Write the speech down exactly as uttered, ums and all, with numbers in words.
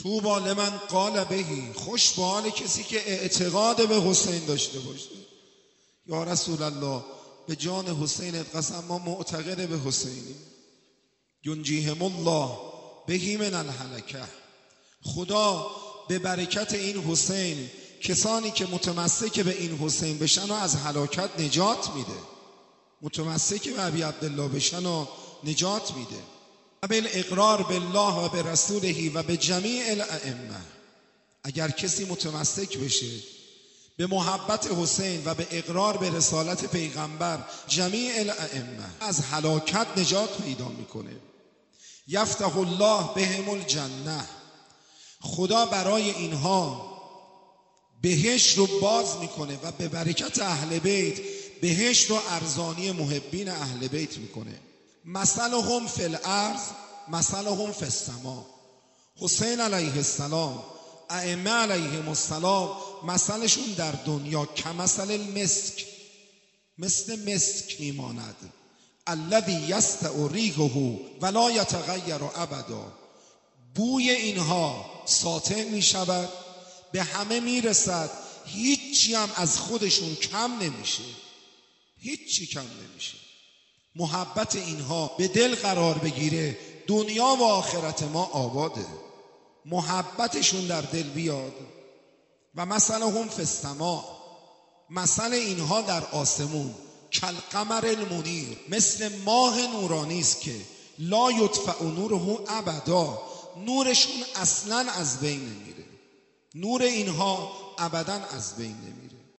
طوبی لمن قال بهی، خوش به حال کسی که اعتقاد به حسین داشته باشه. یا رسول الله به جان حسینت قسم ما معتقد به حسینیم. ینجیهم الله بهی من الهلکه، خدا به برکت این حسین کسانی که متمسک به این حسین بشن و از هلاکت نجات میده، متمسک به ابی عبدالله بشن و نجات میده. و بالاقرار بالله و به رسوله و به جمیع الائمه، اگر کسی متمسک بشه به محبت حسین و به اقرار به رسالت پیغمبر جمیع الائمه، از هلاکت نجات پیدا میکنه. یفتح الله بهم الجنه، خدا برای اینها بهشت رو باز میکنه و به برکت اهل بیت بهشت رو ارزانی محبین اهل بیت میکنه. مثلهم فی الارض مثلهم فی السماء، حسین علیه السلام، ائمه علیهم السلام، مثلشون در دنیا کمثل المسک، مثل مسک میماند. الذی یستع ریحه ولا یتغیر ابدا، بوی اینها ساطع میشود، به همه میرسد، هیچی هم از خودشون کم نمیشه، هیچی کم نمیشه. محبت اینها به دل قرار بگیره، دنیا و آخرت ما آباده. محبتشون در دل بیاد. و مثلهم فی السماء، مثل اینها در آسمون کالقمر المنیر، مثل ماه نورانی است که لا یطفأ نوره ابدا، نورشون اصلا از بین نمیره، نور اینها ابدا از بین نمیره.